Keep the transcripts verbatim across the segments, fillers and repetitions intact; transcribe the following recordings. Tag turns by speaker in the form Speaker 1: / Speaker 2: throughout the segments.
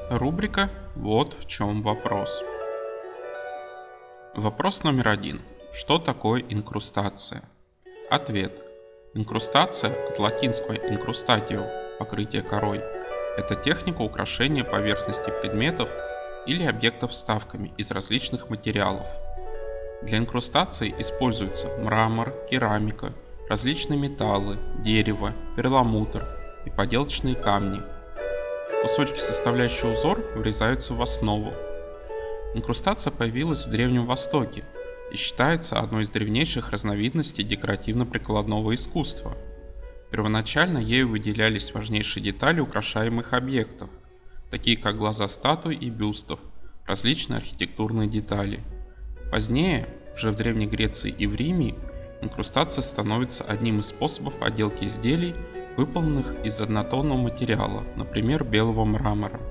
Speaker 1: Рубрика «Вот в чем вопрос». Вопрос номер один. Что такое инкрустация? Ответ. Инкрустация от латинского incrustatio – покрытие корой. Это техника украшения поверхности предметов или объектов вставками из различных материалов. Для инкрустации используются мрамор, керамика, различные металлы, дерево, перламутр и поделочные камни. Кусочки, составляющие узор, врезаются в основу. Инкрустация появилась в Древнем Востоке и считается одной из древнейших разновидностей декоративно-прикладного искусства. Первоначально ею выделялись важнейшие детали украшаемых объектов, такие как глаза статуй и бюстов, различные архитектурные детали. Позднее, уже в Древней Греции и в Риме, инкрустация становится одним из способов отделки изделий, выполненных из однотонного материала, например, белого мрамора.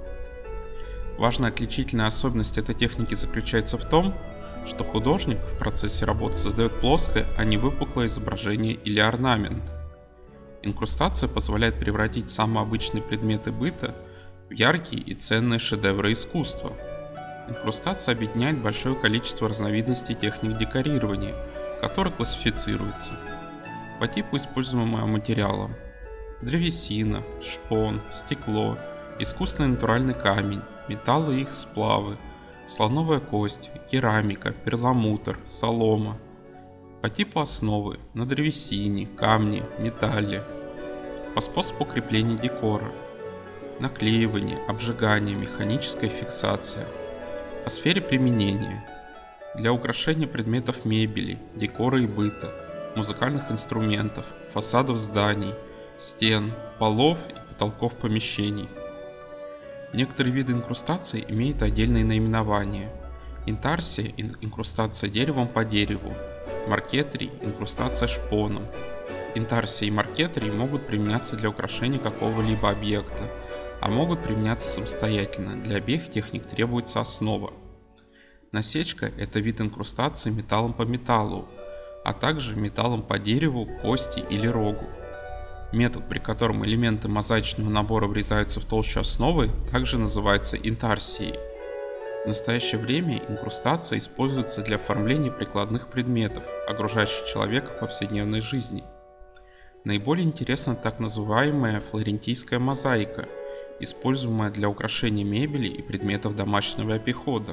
Speaker 1: Важная отличительная особенность этой техники заключается в том, что художник в процессе работы создает плоское, а не выпуклое изображение или орнамент. Инкрустация позволяет превратить самые обычные предметы быта в яркие и ценные шедевры искусства. Инкрустация объединяет большое количество разновидностей техник декорирования, которые классифицируются по типу используемого материала: древесина, шпон, стекло, искусственный натуральный камень, металлы и их сплавы, слоновая кость, керамика, перламутр, солома. По типу основы: на древесине, камне, металле. По способу крепления декора: наклеивание, обжигание, механическая фиксация. По сфере применения: для украшения предметов мебели, декора и быта, музыкальных инструментов, фасадов зданий, стен, полов и потолков помещений. Некоторые виды инкрустации имеют отдельные наименования: интарсия – инкрустация деревом по дереву, маркетрий – инкрустация шпоном. Интарсия и маркетрий могут применяться для украшения какого-либо объекта, а могут применяться самостоятельно. Для обеих техник требуется основа. Насечка – это вид инкрустации металлом по металлу, а также металлом по дереву, кости или рогу. Метод, при котором элементы мозаичного набора врезаются в толщу основы, также называется интарсией. В настоящее время инкрустация используется для оформления прикладных предметов, окружающих человека в повседневной жизни. Наиболее интересна так называемая флорентийская мозаика, используемая для украшения мебели и предметов домашнего обихода.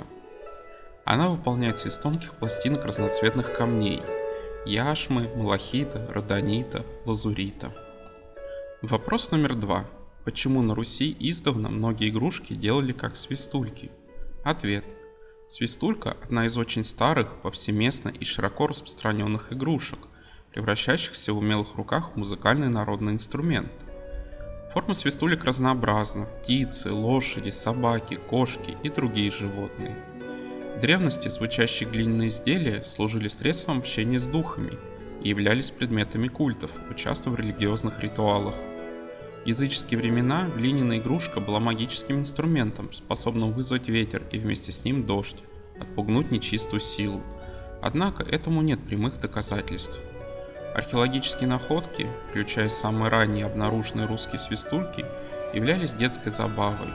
Speaker 1: Она выполняется из тонких пластинок разноцветных камней – яшмы, малахита, родонита, лазурита. Вопрос номер два. Почему на Руси издавна многие игрушки делали как свистульки? Ответ. Свистулька – одна из очень старых, повсеместно и широко распространенных игрушек, превращающихся в умелых руках в музыкальный народный инструмент. Форма свистулек разнообразна – птицы, лошади, собаки, кошки и другие животные. В древности звучащие глиняные изделия служили средством общения с духами и являлись предметами культов, участвуя в религиозных ритуалах. В языческие времена глиняная игрушка была магическим инструментом, способным вызвать ветер и вместе с ним дождь, отпугнуть нечистую силу. Однако этому нет прямых доказательств. Археологические находки, включая самые ранние обнаруженные русские свистульки, являлись детской забавой.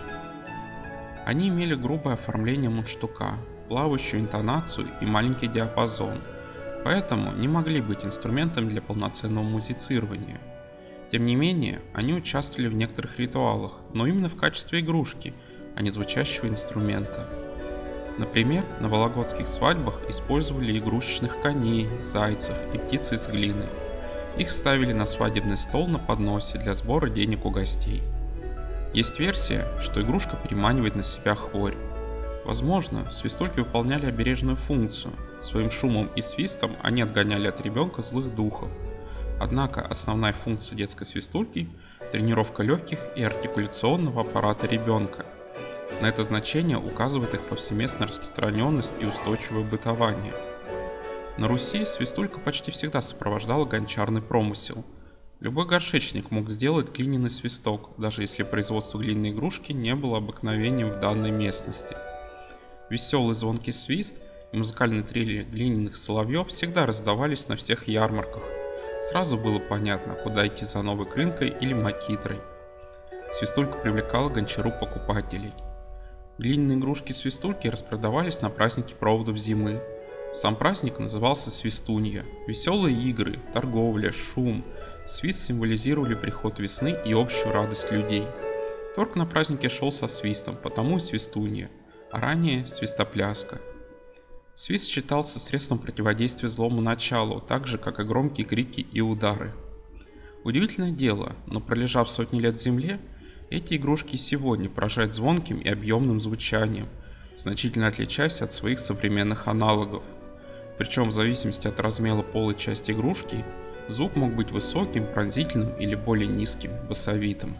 Speaker 1: Они имели грубое оформление мундштука, плавающую интонацию и маленький диапазон, поэтому не могли быть инструментом для полноценного музицирования. Тем не менее, они участвовали в некоторых ритуалах, но именно в качестве игрушки, а не звучащего инструмента. Например, на вологодских свадьбах использовали игрушечных коней, зайцев и птиц из глины. Их ставили на свадебный стол на подносе для сбора денег у гостей. Есть версия, что игрушка переманивает на себя хворь. Возможно, свистульки выполняли обережную функцию. Своим шумом и свистом они отгоняли от ребенка злых духов. Однако основная функция детской свистульки – тренировка легких и артикуляционного аппарата ребенка. На это значение указывает их повсеместная распространенность и устойчивое бытование. На Руси свистулька почти всегда сопровождала гончарный промысел. Любой горшечник мог сделать глиняный свисток, даже если производство глиняной игрушки не было обыкновением в данной местности. Веселый звонкий свист и музыкальные трели глиняных соловьев всегда раздавались на всех ярмарках. Сразу было понятно, куда идти за новой крынкой или макитрой. Свистулька привлекала гончару покупателей. Глиняные игрушки-свистульки распродавались на празднике проводов зимы. Сам праздник назывался Свистунья. Веселые игры, торговля, шум, свист символизировали приход весны и общую радость людей. Торг на празднике шел со свистом, потому и Свистунья, а ранее свистопляска. Свист считался средством противодействия злому началу, так же как и громкие крики и удары. Удивительное дело, но пролежав сотни лет в земле, эти игрушки сегодня поражают звонким и объемным звучанием, значительно отличаясь от своих современных аналогов. Причем в зависимости от размера полой части игрушки, звук мог быть высоким, пронзительным или более низким, басовитым.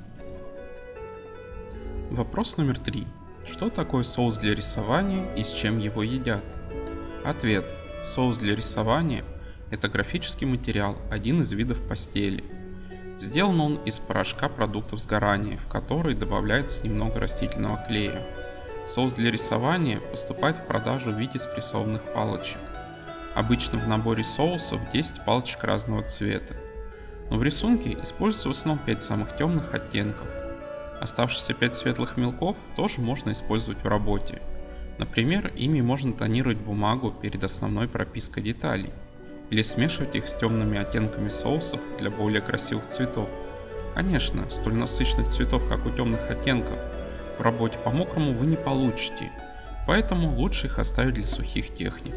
Speaker 1: Вопрос номер три. Что такое соус для рисования и с чем его едят? Ответ. Соус для рисования – это графический материал, один из видов пастели. Сделан он из порошка продуктов сгорания, в который добавляется немного растительного клея. Соус для рисования поступает в продажу в виде спрессованных палочек. Обычно в наборе соусов десять палочек разного цвета, но в рисунке используется в основном пять самых темных оттенков. Оставшиеся пять светлых мелков тоже можно использовать в работе. Например, ими можно тонировать бумагу перед основной пропиской деталей, или смешивать их с темными оттенками соусов для более красивых цветов. Конечно, столь насыщенных цветов, как у темных оттенков, в работе по мокрому вы не получите, поэтому лучше их оставить для сухих техник.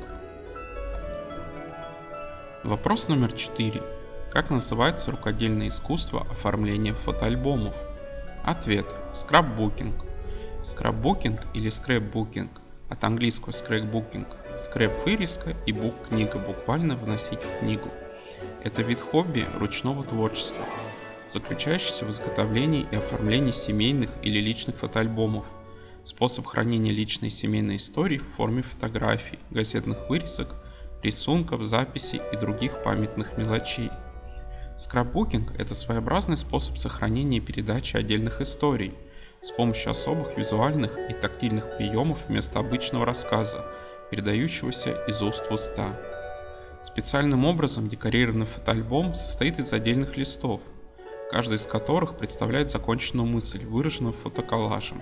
Speaker 1: Вопрос номер четыре. Как называется рукодельное искусство оформления фотоальбомов? Ответ. Скрапбукинг. Скрапбукинг или скрэпбукинг, от английского scrapbooking, скрэп вырезка и бук книга, буквально вносить в книгу. Это вид хобби ручного творчества, заключающийся в изготовлении и оформлении семейных или личных фотоальбомов. Способ хранения личной семейной истории в форме фотографий, газетных вырезок, рисунков, записей и других памятных мелочей. Скрапбукинг – это своеобразный способ сохранения и передачи отдельных историй с помощью особых визуальных и тактильных приемов вместо обычного рассказа, передающегося из уст в уста. Специальным образом декорированный фотоальбом состоит из отдельных листов, каждый из которых представляет законченную мысль, выраженную фотоколлажем.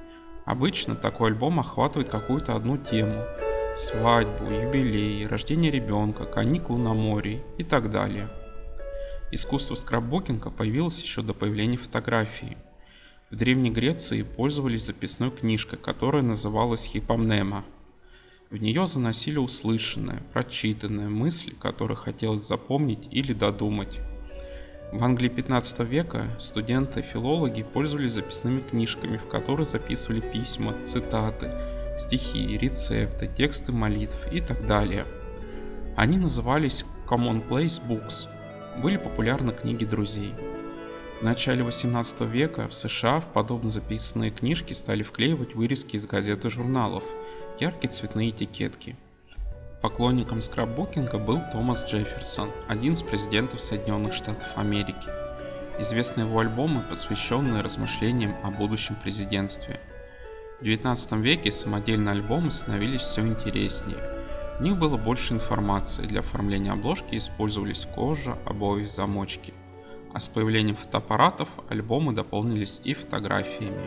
Speaker 1: Обычно такой альбом охватывает какую-то одну тему – свадьбу, юбилей, рождение ребенка, каникулы на море и так далее. Искусство скрапбукинга появилось еще до появления фотографии. В Древней Греции пользовались записной книжкой, которая называлась хипомнема. В нее заносили услышанное, прочитанное, мысли, которые хотелось запомнить или додумать. В Англии пятнадцатого века студенты-филологи пользовались записными книжками, в которые записывали письма, цитаты, стихи, рецепты, тексты молитв и так далее. Они назывались commonplace books, были популярны книги друзей. В начале восемнадцатого века в США в подобные записанные книжки стали вклеивать вырезки из газет и журналов, яркие цветные этикетки. Поклонником скрапбукинга был Томас Джефферсон, один из президентов Соединенных Штатов Америки. Известны его альбомы, посвященные размышлениям о будущем президентстве. В девятнадцатом веке самодельные альбомы становились все интереснее. В них было больше информации, для оформления обложки использовались кожа, обои, замочки. А с появлением фотоаппаратов альбомы дополнились и фотографиями.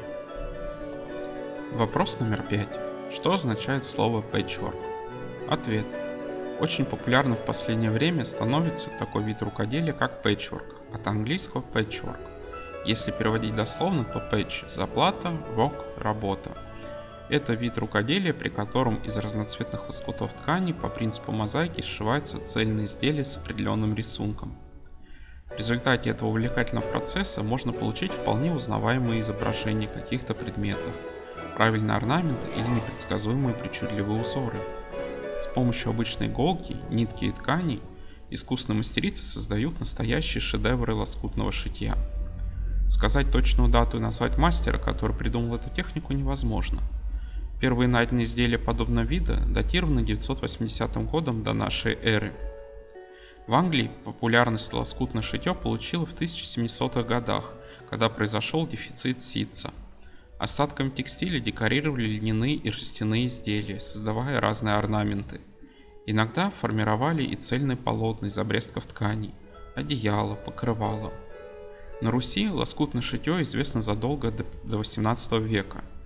Speaker 1: Вопрос номер пять. Что означает слово patchwork? Ответ. Очень популярным в последнее время становится такой вид рукоделия, как patchwork, от английского patchwork. Если переводить дословно, то patch – заплата, work – работа. Это вид рукоделия, при котором из разноцветных лоскутов ткани по принципу мозаики сшивается цельное изделие с определенным рисунком. В результате этого увлекательного процесса можно получить вполне узнаваемые изображения каких-то предметов, правильный орнамент или непредсказуемые причудливые узоры. С помощью обычной иголки, нитки и тканей искусные мастерицы создают настоящие шедевры лоскутного шитья. Сказать точную дату и назвать мастера, который придумал эту технику, невозможно. Первые найденные изделия подобного вида датированы девятьсот восьмидесятым годом до нашей эры. В Англии популярность лоскутное шитье получило в тысяча семисотых годах, когда произошел дефицит ситца. Остатками текстиля декорировали льняные и шерстяные изделия, создавая разные орнаменты. Иногда формировали и цельные полотна из обрезков тканей, одеяла, покрывала. На Руси лоскутное шитье известно задолго до восемнадцатого века.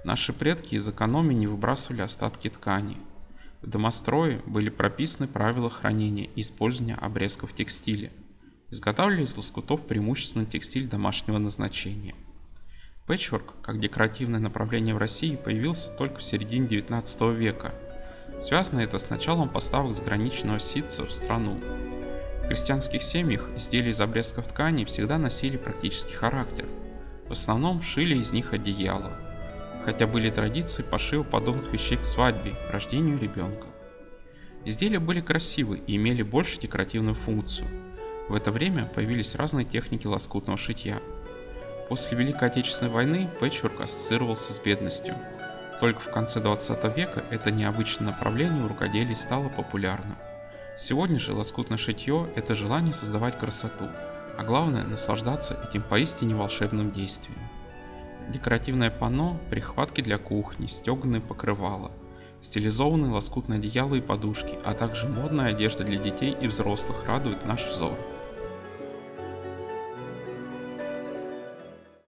Speaker 1: Наши предки из экономии не выбрасывали остатки ткани. В домострое были прописаны правила хранения и использования обрезков текстиля. Изготавливали из лоскутов преимущественно текстиль домашнего назначения. Пэтчворк, как декоративное направление в России, появился только в середине девятнадцатого века. Связано это с началом поставок заграничного ситца в страну. В крестьянских семьях изделия из обрезков ткани всегда носили практический характер. В основном шили из них одеяло, хотя были традиции пошива подобных вещей к свадьбе, рождению ребенка. Изделия были красивы и имели больше декоративную функцию. В это время появились разные техники лоскутного шитья. После Великой Отечественной войны пэтчворк ассоциировался с бедностью. Только в конце двадцатого века это необычное направление в рукоделии стало популярным. Сегодня же лоскутное шитье – это желание создавать красоту, а главное – наслаждаться этим поистине волшебным действием. Декоративное панно, прихватки для кухни, стеганые покрывала, стилизованные лоскутные одеяла и подушки, а также модная одежда для детей и взрослых радуют наш взор.